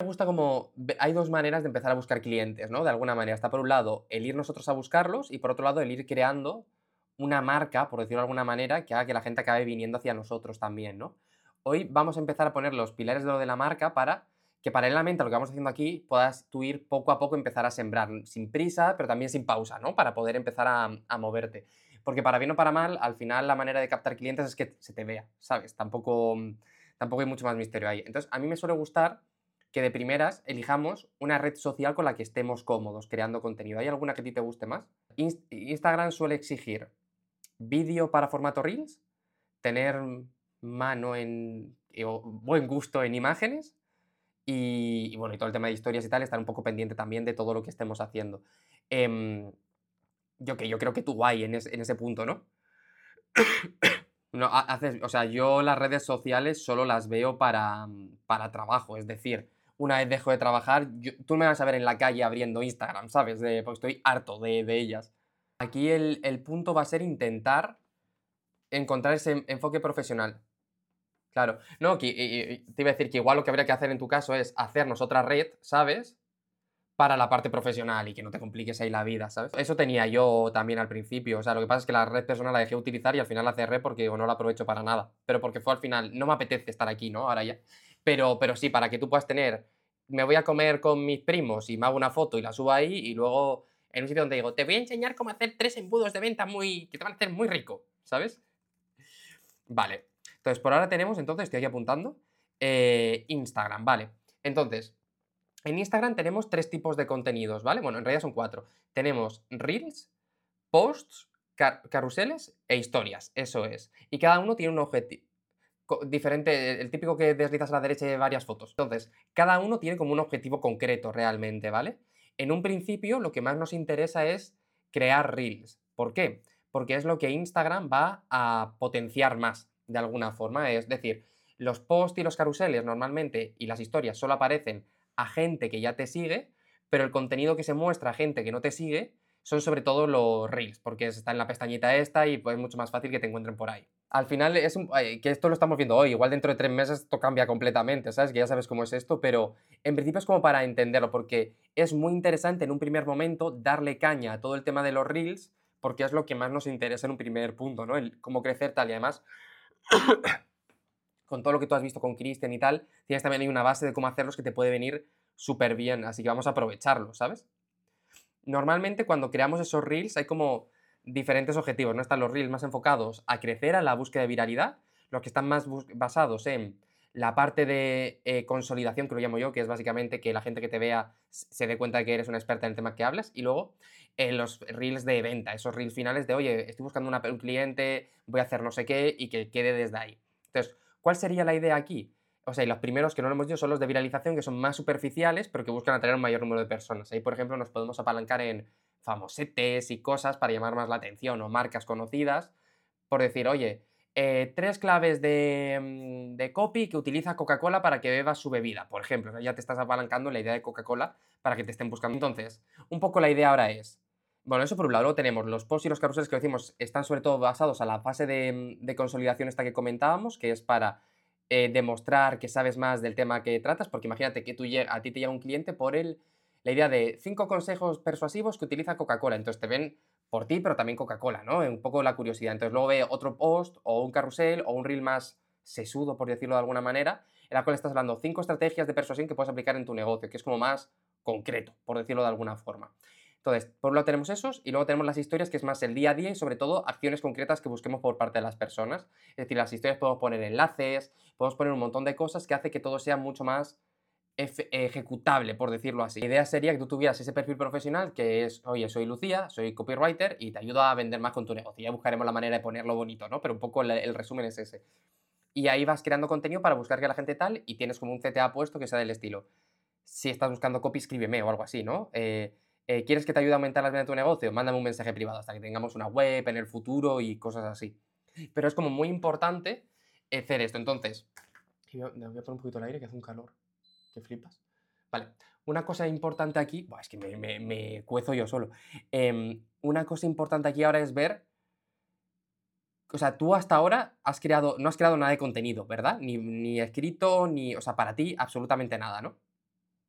gusta como... Hay dos maneras de empezar a buscar clientes, ¿no? De alguna manera. Está por un lado el ir nosotros a buscarlos y por otro lado el ir creando una marca, por decirlo de alguna manera, que haga que la gente acabe viniendo hacia nosotros también, ¿no? Hoy vamos a empezar a poner los pilares de lo de la marca para que paralelamente a lo que vamos haciendo aquí puedas tú ir poco a poco empezar a sembrar, sin prisa, pero también sin pausa, ¿no? Para poder empezar a moverte. Porque para bien o para mal, al final la manera de captar clientes es que se te vea, ¿sabes? Tampoco hay mucho más misterio ahí. Entonces, a mí me suele gustar que de primeras elijamos una red social con la que estemos cómodos creando contenido. ¿Hay alguna que a ti te guste más? Instagram suele exigir vídeo para formato Reels, tener mano en o buen gusto en imágenes y bueno, y todo el tema de historias y tal, estar un poco pendiente también de todo lo que estemos haciendo. Em, yo creo que tú guay en ese punto, ¿no? No, o sea, yo las redes sociales solo las veo para trabajo, es decir, una vez dejo de trabajar, tú me vas a ver en la calle abriendo Instagram, ¿sabes? Porque estoy harto de ellas. Aquí el punto va a ser intentar encontrar ese enfoque profesional. Claro. No, te iba a decir que igual lo que habría que hacer en tu caso es hacernos otra red, ¿sabes? Para la parte profesional y que no te compliques ahí la vida, ¿sabes? Eso tenía yo también al principio. O sea, lo que pasa es que la red personal la dejé de utilizar y al final la cerré porque digo, no la aprovecho para nada. Pero porque fue al final, no me apetece estar aquí, ¿no? Ahora ya. Pero sí, para que tú puedas tener, me voy a comer con mis primos y me hago una foto y la subo ahí y luego en un sitio donde digo, te voy a enseñar cómo hacer 3 embudos de venta que te van a hacer muy rico, ¿sabes? Vale. Entonces, por ahora tenemos, entonces, estoy aquí apuntando, Instagram, vale. Entonces, en Instagram tenemos 3 tipos de contenidos, ¿vale? Bueno, en realidad son 4. Tenemos Reels, Posts, carruseles e historias, eso es. Y cada uno tiene un objetivo diferente, el típico que deslizas a la derecha y hay varias fotos. Entonces, cada uno tiene como un objetivo concreto realmente, ¿vale? En un principio, lo que más nos interesa es crear Reels. ¿Por qué? Porque es lo que Instagram va a potenciar más, de alguna forma. Es decir, los posts y los carruseles normalmente y las historias solo aparecen a gente que ya te sigue, pero el contenido que se muestra a gente que no te sigue son sobre todo los reels, porque está en la pestañita esta y pues es mucho más fácil que te encuentren por ahí. Al final que esto lo estamos viendo hoy, igual dentro de 3 meses esto cambia completamente, ¿sabes? Que ya sabes cómo es esto, pero en principio es como para entenderlo, porque es muy interesante en un primer momento darle caña a todo el tema de los reels, porque es lo que más nos interesa en un primer punto, ¿no? El cómo crecer tal y además con todo lo que tú has visto con Christian y tal, tienes también ahí una base de cómo hacerlos que te puede venir súper bien, así que vamos a aprovecharlo, ¿sabes? Normalmente cuando creamos esos reels hay como diferentes objetivos, ¿no? Están los reels más enfocados a crecer, a la búsqueda de viralidad, los que están más basados en la parte de consolidación, que lo llamo yo, que es básicamente que la gente que te vea se dé cuenta de que eres una experta en el tema que hablas, y luego los reels de venta, esos reels finales de, oye, estoy buscando un cliente, voy a hacer no sé qué, y que quede desde ahí. Entonces, ¿cuál sería la idea aquí? O sea, y los primeros que no lo hemos dicho son los de viralización, que son más superficiales, pero que buscan atraer a un mayor número de personas. Ahí, por ejemplo, nos podemos apalancar en famosetes y cosas para llamar más la atención, o marcas conocidas, por decir, oye, 3 claves de copy que utiliza Coca-Cola para que bebas su bebida, por ejemplo. O sea, ya te estás apalancando en la idea de Coca-Cola para que te estén buscando. Entonces, un poco la idea ahora es, bueno, eso por un lado. Luego tenemos los posts y los carruseles que decimos están sobre todo basados a la fase de consolidación esta que comentábamos, que es para demostrar que sabes más del tema que tratas, porque imagínate que a ti te llega un cliente por la idea de 5 consejos persuasivos que utiliza Coca-Cola, entonces te ven por ti, pero también Coca-Cola, ¿no? Un poco la curiosidad. Entonces luego ve otro post o un carrusel o un reel más sesudo, por decirlo de alguna manera, en la cual estás hablando 5 estrategias de persuasión que puedes aplicar en tu negocio, que es como más concreto, por decirlo de alguna forma. Entonces, por un lado tenemos esos y luego tenemos las historias, que es más el día a día y sobre todo acciones concretas que busquemos por parte de las personas. Es decir, las historias podemos poner enlaces, podemos poner un montón de cosas que hace que todo sea mucho más ejecutable, por decirlo así. La idea sería que tú tuvieras ese perfil profesional que es, oye, soy Lucía, soy copywriter y te ayudo a vender más con tu negocio. Ya buscaremos la manera de ponerlo bonito, ¿no? Pero un poco el resumen es ese. Y ahí vas creando contenido para buscar que la gente tal y tienes como un CTA puesto que sea del estilo. Si estás buscando copy, escríbeme o algo así, ¿no? ¿Quieres que te ayude a aumentar las ventas de tu negocio? Mándame un mensaje privado hasta que tengamos una web en el futuro y cosas así. Pero es como muy importante hacer esto. Entonces, me voy a poner un poquito el aire que hace un calor. ¿Que flipas? Vale, una cosa importante aquí, buah, es que me cuezo yo solo. Una cosa importante aquí ahora es ver, o sea, tú hasta ahora no has creado nada de contenido, ¿verdad? Ni escrito, o sea, para ti absolutamente nada, ¿no?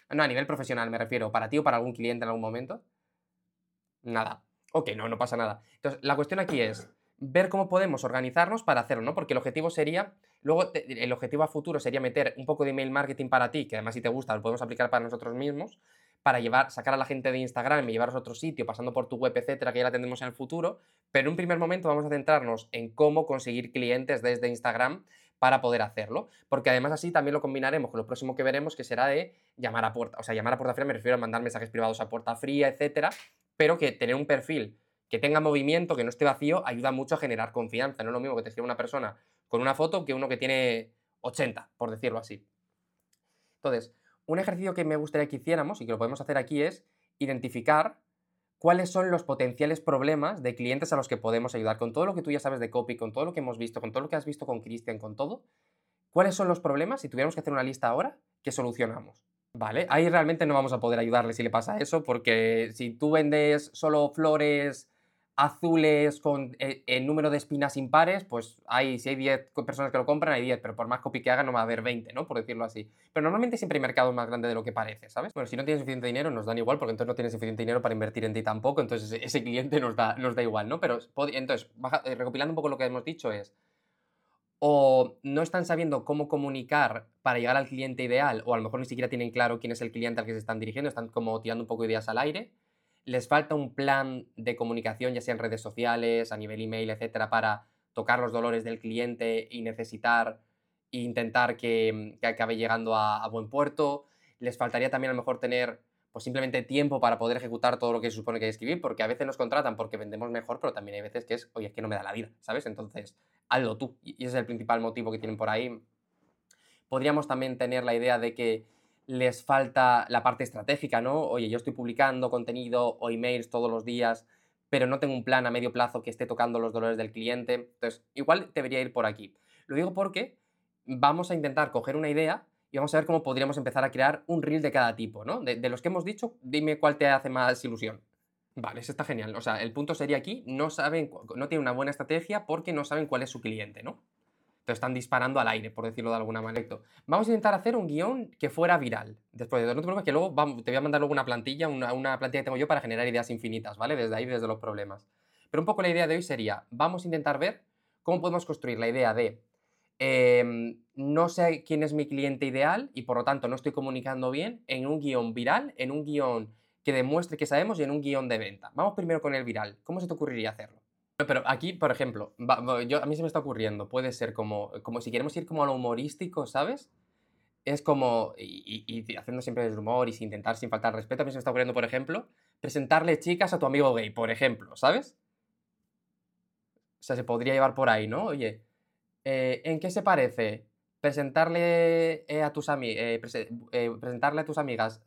No, a nivel profesional me refiero, ¿para ti o para algún cliente en algún momento? Nada. Ok, no, no pasa nada. Entonces, la cuestión aquí es ver cómo podemos organizarnos para hacerlo, ¿no? Porque el objetivo sería, luego el objetivo a futuro sería meter un poco de email marketing para ti, que además si te gusta lo podemos aplicar para nosotros mismos, para llevar, sacar a la gente de Instagram y llevarlos a otro sitio, pasando por tu web, etcétera, que ya la tendremos en el futuro. Pero en un primer momento vamos a centrarnos en cómo conseguir clientes desde Instagram para poder hacerlo. Porque además así también lo combinaremos con lo próximo que veremos, que será de llamar a puerta. O sea, llamar a puerta fría me refiero a mandar mensajes privados a puerta fría, etcétera, pero que tener un perfil que tenga movimiento, que no esté vacío, ayuda mucho a generar confianza. No es lo mismo que te escriba una persona con una foto que uno que tiene 80, por decirlo así. Entonces, un ejercicio que me gustaría que hiciéramos y que lo podemos hacer aquí es identificar cuáles son los potenciales problemas de clientes a los que podemos ayudar. Con todo lo que tú ya sabes de copy, con todo lo que hemos visto, con todo lo que has visto con Cristian, con todo, ¿cuáles son los problemas, si tuviéramos que hacer una lista ahora, que solucionamos? Vale, ahí realmente no vamos a poder ayudarle si le pasa eso, porque si tú vendes solo flores azules con el número de espinas impares, pues si hay 10 personas que lo compran, hay 10, pero por más copy que hagan no va a haber 20, ¿no? Por decirlo así. Pero normalmente siempre hay mercados más grandes de lo que parece, ¿sabes? Bueno, si no tienes suficiente dinero, nos dan igual, porque entonces no tienes suficiente dinero para invertir en ti tampoco, entonces ese cliente nos da igual, ¿no? Pero entonces, recopilando un poco lo que hemos dicho es, o no están sabiendo cómo comunicar para llegar al cliente ideal, o a lo mejor ni siquiera tienen claro quién es el cliente al que se están dirigiendo, están como tirando un poco de ideas al aire. Les falta un plan de comunicación, ya sea en redes sociales, a nivel email, etcétera, para tocar los dolores del cliente y necesitar e intentar que acabe llegando a buen puerto. Les faltaría también a lo mejor tener pues simplemente tiempo para poder ejecutar todo lo que se supone que hay que escribir, porque a veces nos contratan porque vendemos mejor, pero también hay veces que es, oye, es que no me da la vida, ¿sabes? Entonces, hazlo tú. Y ese es el principal motivo que tienen por ahí. Podríamos también tener la idea de que les falta la parte estratégica, ¿no? Oye, yo estoy publicando contenido o emails todos los días, pero no tengo un plan a medio plazo que esté tocando los dolores del cliente. Entonces, igual debería ir por aquí. Lo digo porque vamos a intentar coger una idea y vamos a ver cómo podríamos empezar a crear un reel de cada tipo, ¿no? De los que hemos dicho, dime cuál te hace más ilusión. Vale, eso está genial. O sea, el punto sería aquí, no saben, no tienen una buena estrategia porque no saben cuál es su cliente, ¿no? Te están disparando al aire, por decirlo de alguna manera. Perfecto. Vamos a intentar hacer un guión que fuera viral. Después de no te preocupes que luego te voy a mandar luego una plantilla, una plantilla que tengo yo para generar ideas infinitas, ¿vale? Desde ahí, desde los problemas. Pero un poco la idea de hoy sería, vamos a intentar ver cómo podemos construir la idea de no sé quién es mi cliente ideal y por lo tanto no estoy comunicando bien en un guión viral, en un guión que demuestre que sabemos y en un guión de venta. Vamos primero con el viral. ¿Cómo se te ocurriría hacerlo? No, pero aquí, por ejemplo, a mí se me está ocurriendo, puede ser como si queremos ir como a lo humorístico, ¿sabes? Es como, y haciendo siempre el humor y sin intentar sin faltar al respeto, a mí se me está ocurriendo, por ejemplo, presentarle chicas a tu amigo gay, por ejemplo, ¿sabes? O sea, se podría llevar por ahí, ¿no? Oye, ¿en qué se parece presentarle presentarle a tus amigas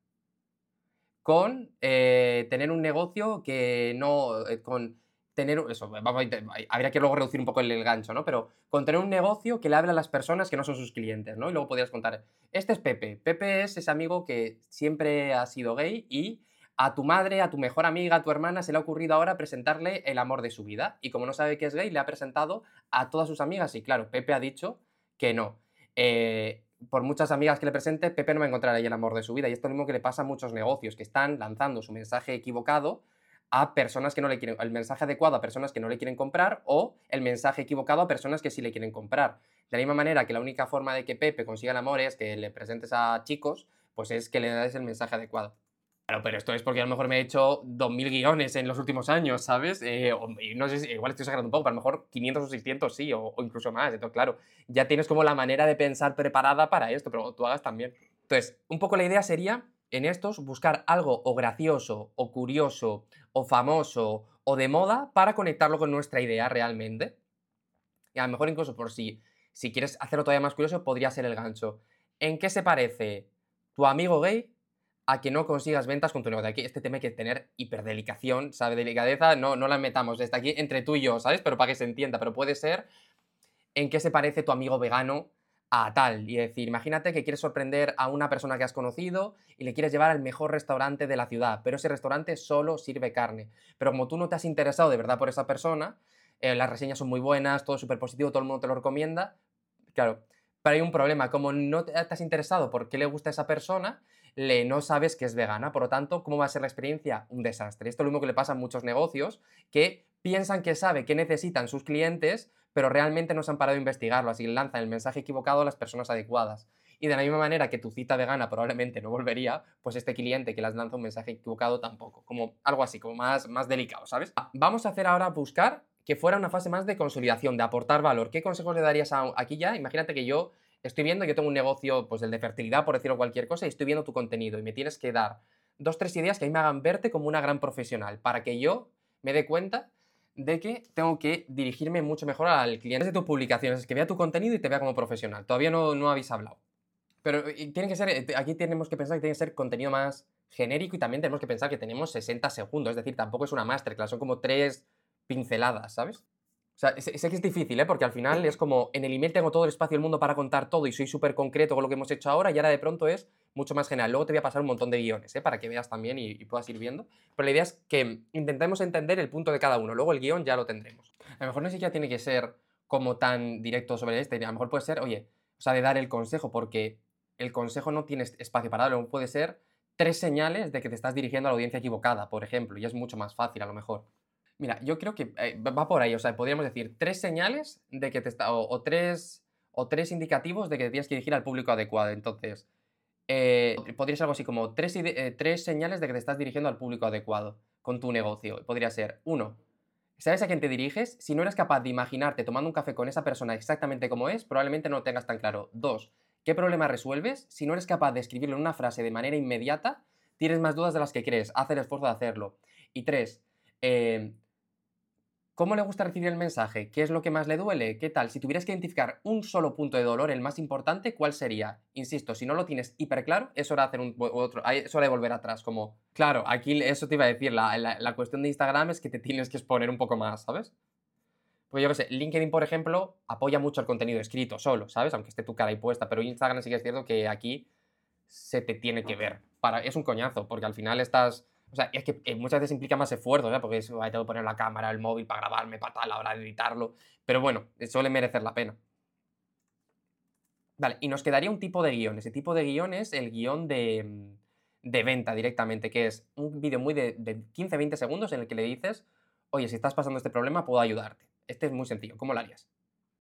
con tener un negocio que no, con tener eso, vamos habría que luego reducir un poco el gancho, ¿no? Pero con tener un negocio que le hable a las personas que no son sus clientes, ¿no? Y luego podrías contar, este es Pepe. Pepe es ese amigo que siempre ha sido gay y a tu madre, a tu mejor amiga, a tu hermana se le ha ocurrido ahora presentarle el amor de su vida. Y como no sabe que es gay, le ha presentado a todas sus amigas y claro, Pepe ha dicho que no. Por muchas amigas que le presente, Pepe no va a encontrar ahí el amor de su vida. Y esto es lo mismo que le pasa a muchos negocios, que están lanzando su mensaje equivocado a personas que no le quieren, el mensaje adecuado a personas que no le quieren comprar o el mensaje equivocado a personas que sí le quieren comprar. De la misma manera que la única forma de que Pepe consiga el amor es que le presentes a chicos, pues es que le des el mensaje adecuado. Claro, pero esto es porque a lo mejor me he hecho 2000 guiones en los últimos años, ¿sabes? Y no sé si, igual estoy exagerando un poco, pero a lo mejor 500 o 600 sí, o incluso más. Entonces, claro, ya tienes como la manera de pensar preparada para esto, pero tú hagas también. Entonces, un poco la idea sería en estos buscar algo o gracioso, o curioso, o famoso, o de moda para conectarlo con nuestra idea realmente. Y a lo mejor incluso si quieres hacerlo todavía más curioso, podría ser el gancho. ¿En qué se parece tu amigo gay a que no consigas ventas con tu negocio? Aquí este tema hay que tener hiperdelicación, ¿sabe? Delicadeza, no la metamos desde aquí entre tú y yo, ¿sabes? Pero para que se entienda, pero puede ser en qué se parece tu amigo vegano a tal. Y decir, imagínate que quieres sorprender a una persona que has conocido y le quieres llevar al mejor restaurante de la ciudad, pero ese restaurante solo sirve carne. Pero como tú no te has interesado de verdad por esa persona, las reseñas son muy buenas, todo súper positivo, todo el mundo te lo recomienda, claro, Pero hay un problema, como no te has interesado por qué le gusta a esa persona, no sabes que es vegana. Por lo tanto, ¿cómo va a ser la experiencia? Un desastre. Esto es lo mismo que le pasa a muchos negocios que piensan que sabe qué necesitan sus clientes, pero realmente no se han parado a investigarlo, así lanzan el mensaje equivocado a las personas adecuadas. Y de la misma manera que tu cita vegana probablemente no volvería, pues este cliente que les lanza un mensaje equivocado tampoco. Como algo así, como más delicado, ¿sabes? Vamos a hacer ahora buscar que fuera una fase más de consolidación, de aportar valor. ¿Qué consejos le darías aquí ya? Imagínate que yo estoy viendo, yo tengo un negocio, pues el de fertilidad, por decirlo cualquier cosa, y estoy viendo tu contenido y me tienes que dar dos, tres ideas que a mí me hagan verte como una gran profesional, para que yo me dé cuenta de que tengo que dirigirme mucho mejor al cliente de tus publicaciones, es que vea tu contenido y te vea como profesional. Todavía no habéis hablado. Pero tiene que ser, aquí tenemos que pensar que tiene que ser contenido más genérico y también tenemos que pensar que tenemos 60 segundos, es decir, tampoco es una masterclass, son como tres pinceladas, ¿sabes? O sea, sé que es difícil, ¿eh? Porque al final es como, en el email tengo todo el espacio del mundo para contar todo y soy súper concreto con lo que hemos hecho ahora y ahora de pronto es mucho más general. Luego te voy a pasar un montón de guiones, ¿eh? Para que veas también y puedas ir viendo. Pero la idea es que intentemos entender el punto de cada uno. Luego el guión ya lo tendremos. A lo mejor ni siquiera tiene que ser como tan directo sobre este. A lo mejor puede ser, oye, o sea, de dar el consejo, porque el consejo no tiene espacio para darlo. Puede ser tres señales de que te estás dirigiendo a la audiencia equivocada, por ejemplo, y es mucho más fácil a lo mejor. Mira, yo creo que va por ahí, o sea, podríamos decir tres señales de que te está, o tres indicativos de que te tienes que dirigir al público adecuado. Entonces, podría ser algo así como tres señales de que te estás dirigiendo al público adecuado con tu negocio. Podría ser, uno, ¿sabes a quién te diriges? Si no eres capaz de imaginarte tomando un café con esa persona exactamente como es, probablemente no lo tengas tan claro. Dos, ¿qué problema resuelves? Si no eres capaz de escribirlo en una frase de manera inmediata, tienes más dudas de las que crees. Haz el esfuerzo de hacerlo. Y tres, eh, ¿cómo le gusta recibir el mensaje? ¿Qué es lo que más le duele? ¿Qué tal? Si tuvieras que identificar un solo punto de dolor, el más importante, ¿cuál sería? Insisto, si no lo tienes hiper claro, es hora de hacer es hora de volver atrás. Como, claro, aquí eso te iba a decir, la cuestión de Instagram es que te tienes que exponer un poco más, ¿sabes? Pues yo qué sé, LinkedIn, por ejemplo, apoya mucho el contenido escrito solo, ¿sabes? Aunque esté tu cara ahí puesta, pero Instagram sí que es cierto que aquí se te tiene que ver. Es un coñazo, porque al final estás. O sea, es que muchas veces implica más esfuerzo, ¿sabes? Porque eso, ahí tengo que poner la cámara, el móvil para grabarme, para tal, a la hora de editarlo. Pero bueno, suele merecer la pena. Vale, y nos quedaría un tipo de guión. Ese tipo de guión es el guión de venta directamente, que es un vídeo muy de 15-20 segundos en el que le dices, oye, si estás pasando este problema, puedo ayudarte. Este es muy sencillo. ¿Cómo lo harías?